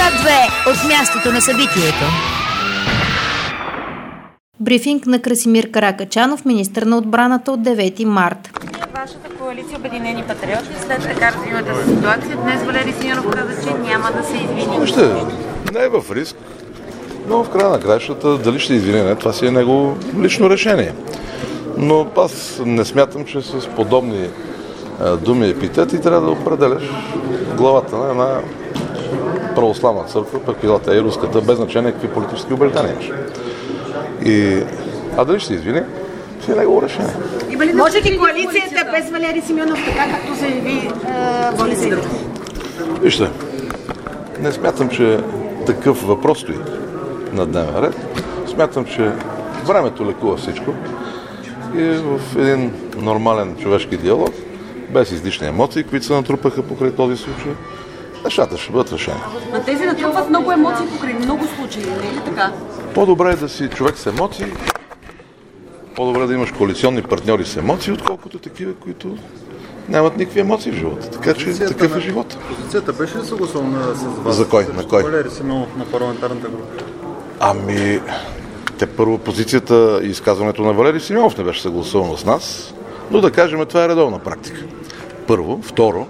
Свят 2 от мястото на събитието. Брифинг на Красимир Каракачанов, министър на отбраната, от 9 март. Вашата коалиция Обединени патриоти, след така развивата ситуация, днес Валери Симеонов каза, че няма да се извини. Вижте, не е в риск, но в края на краищата дали ще извини, не, това си е негово лично решение. Но аз не смятам, че с подобни думи и епитети трябва да определяш главата на една православна църква, пък билата и руската, без значение какви политически убеждения имаш. А дали ще се извини, си е негово решение. Може ли коалицията без Валери Симеонов, така както заяви Волен Сидеров? Вижте, не смятам, че такъв въпрос стои на дневен ред. Смятам, че времето лекува всичко и в един нормален човешки диалог, без излишни емоции, които се натрупаха покрай този случай, нещата ще бъдат решени. Но тези натрупват много емоции покрай много случаи, не е ли така? По-добре е да си човек с емоции, по-добре да имаш коалиционни партньори с емоции, отколкото такива, които нямат никакви емоции в живота. Така че такъв е живота. Позицията беше ли съгласувана с вас? За кой? На кой? Валери Симеонов на парламентарната група. Те първо позицията и изказването на Валери Симеонов не беше съгласувано с нас, но да кажем, това е редовна практика. Първо. Второ,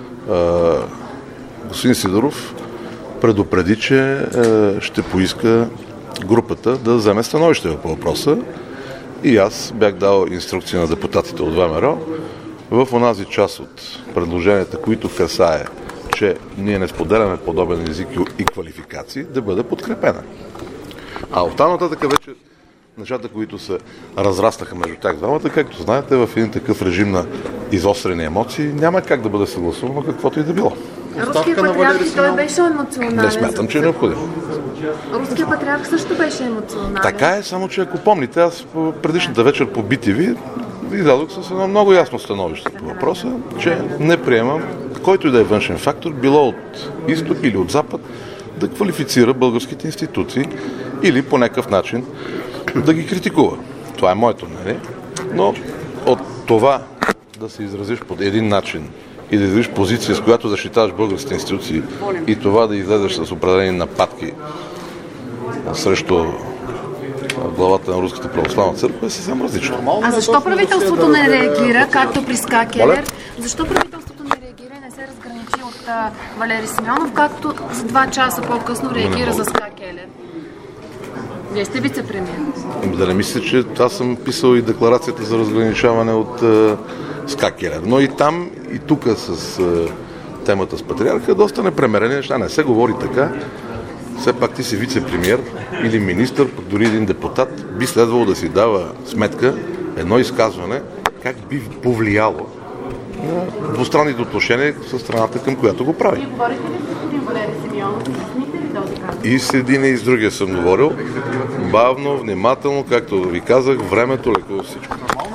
господин Сидеров предупреди, че ще поиска групата да вземе становище по въпроса и аз бях дал инструкции на депутатите от ВМРО в онази част от предложенията, които касае, че ние не споделяме подобен език и квалификации, да бъде подкрепена. А оттам нататък вече нещата, които се разрастаха между тях двамата, както знаете, в един такъв режим на изострени емоции, няма как да бъде съгласувано каквото и да било. Руският патриарх и той беше емоционален. Не смятам, че е необходимо. Руският патриарх също беше емоционален. Така е, само че ако помните, аз предишната вечер по BTV издадох с едно много ясно становище по въпроса, че не приемам който и да е външен фактор, било от изток или от запад, да квалифицира българските институции или по някакъв начин да ги критикува. Това е моето мнение. Но от това да се изразиш по един начин и да изразиш позиция, с която защитаваш българските институции и това да излезеш с определени нападки срещу главата на Руската православна църква е съвсем различно. А защо правителството не реагира, както при СКА Келер? Защо правителството не реагира и не се разграничи от Валери Симеонов, както за 2 часа по-късно реагира за СКА Келер? Вие сте вице-премиер. Да не мисля, че аз съм писал и декларацията за разграничаване от СКА Келер. Но и там, и тук с темата с патриарха, доста непремерени неща. Не се говори така. Все пак ти си вице-премиер или министър, пък дори един депутат, би следвало да си дава сметка едно изказване как би повлияло на двустранните отношения с страната, към която го прави. Говорите ли с господин Валери Симеонов? Смисните ли този казус? И с един и с другия съм говорил. Бавно, внимателно, както ви казах, времето лекува всичко.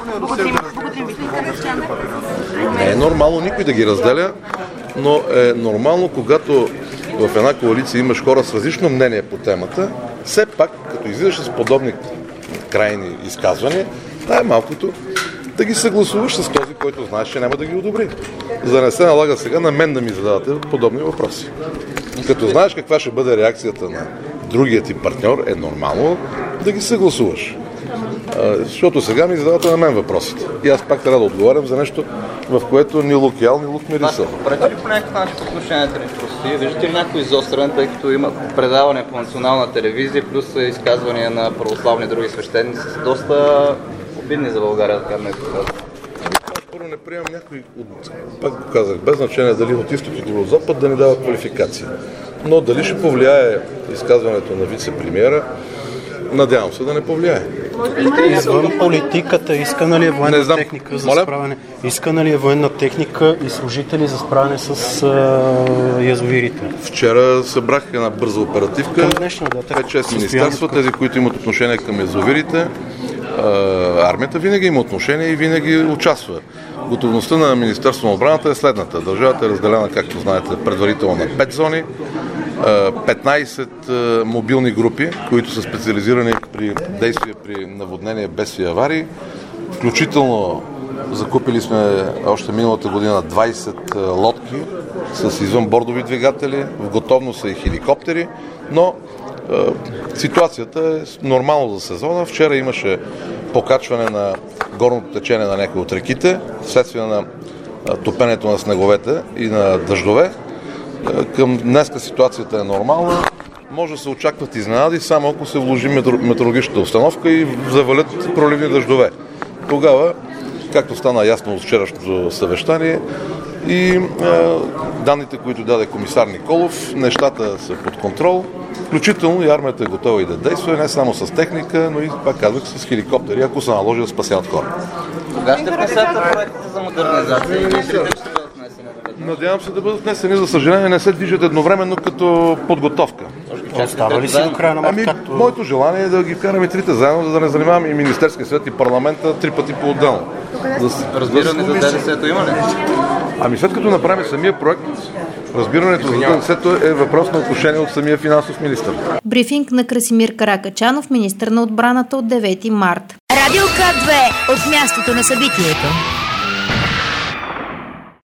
Не е нормално никой да ги разделя, но е нормално, когато в една коалиция имаш хора с различно мнение по темата, все пак, като излизаш с подобни крайни изказвания, това е малкото да ги съгласуваш с този, който знаеш, че няма да ги одобри. За да не се налага сега на мен да ми задавате подобни въпроси. Като знаеш каква ще бъде реакцията на другия ти партньор, е нормално да ги съгласуваш. Защото сега ми задавате на мен въпросите. И аз пак трябва да отговарям за нещо, в което ни лук ял, ни лук мирисъл. Правите ли по някакъв начин отношенията ни в Русия? Виждате ли някой изострен, тъй като има предаване по национална телевизия, плюс изказвания на православни други свещеници, доста обидни за България, така ме казвам. Първо не приемам някой, пак го казах, без значение дали от изток или от запад, да ни дава квалификация. Но дали ще повлияе изказването на вице-премиера, надявам се да не повлияе. Извън политиката, искана ли е военна техника за справяне? Искана ли е военна техника и служители за справяне с язовирите? Вчера събрах една бърза оперативка. Към днешна дата. 5-6 министерства, тези, които имат отношение към язовирите. Армията винаги има отношение и винаги участва. Готовността на Министерството на отбраната е следната. Държавата е разделена, както знаете, предварително на 5 зони. 15 мобилни групи, които са специализирани при действия при наводнения, бедствия и аварии, включително Закупили сме още миналата година 20 лодки с извънбордови двигатели, в готовност са и хеликоптери, но ситуацията е нормално за сезона. Вчера имаше покачване на горното течение на някои от реките, вследствие на топенето на снеговете и на дъждове. Към днеска ситуацията е нормална. Може да се очакват изненади, само ако се вложи метеорологичната установка и завалят проливни дъждове. Тогава, както стана ясно от вчерашното съвещание, и данните, които даде комисар Николов, нещата са под контрол, включително и армията е готова и да действа, не само с техника, но и, пак казах, с хеликоптери, ако се наложи да спасяват хора. Кога ще внесете проектите за модернизация и мислите, че ще бъдат внесени? Надявам се да бъдат внесени, за съжаление не се движат едновременно като подготовка. Става ли си до края на март? Моето желание е да ги вкараме трите заедно, за да не занимаваме и Министерския съвет и парламента 3 пъти по-отделно. Разбиране за ДДС-то има ли? Ами след като направим самия проект, разбирането за ДДС-то е въпрос на отношение от самия финансов министър. Брифинг на Красимир Каракачанов, министър на отбраната от 9 март. Радио К2 от мястото на събитието.